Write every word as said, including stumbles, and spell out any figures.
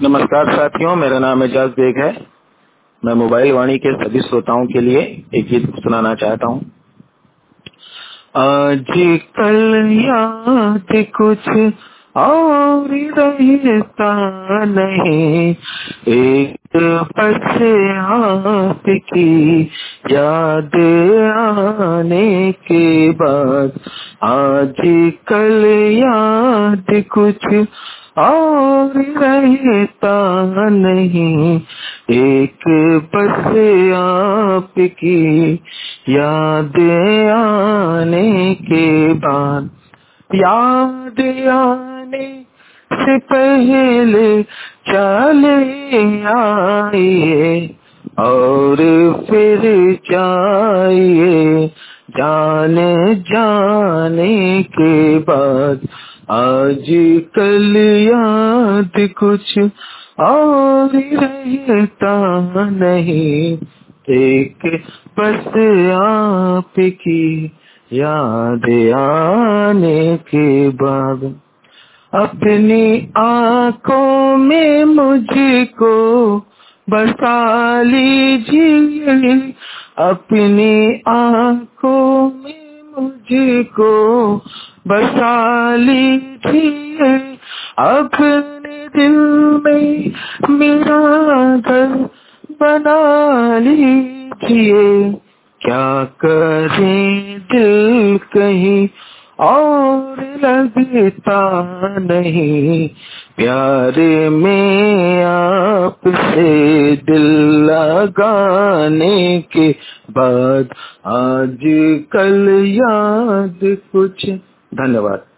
नमस्कार साथियों, मेरा नाम एजाज बेग है। मैं मोबाइल वाणी के सभी श्रोताओं के लिए एक गीत सुनाना चाहता हूँ। आज कल याद कुछ और रहता नहीं, एक बस आपकी याद आने के बाद। आज कल याद कुछ और रहता नहीं, एक बस आपकी याद आने के बाद। याद आने से पहले चले आइए और फिर जाइए जाने जाने के बाद। आज कल याद कुछ और रहता नहीं, एक बस आपकी याद आने के बाद। अपनी आँखों में मुझको बसा लीजिए, अपनी आँखों में मुझको बसा लीजिए, अपने दिल में मेरा घर बना लीजिए। क्या करें दिल कहीं और लगता नहीं, प्यार में आपसे दिल लगाने के बाद। आज कल याद कुछ। धन्यवाद।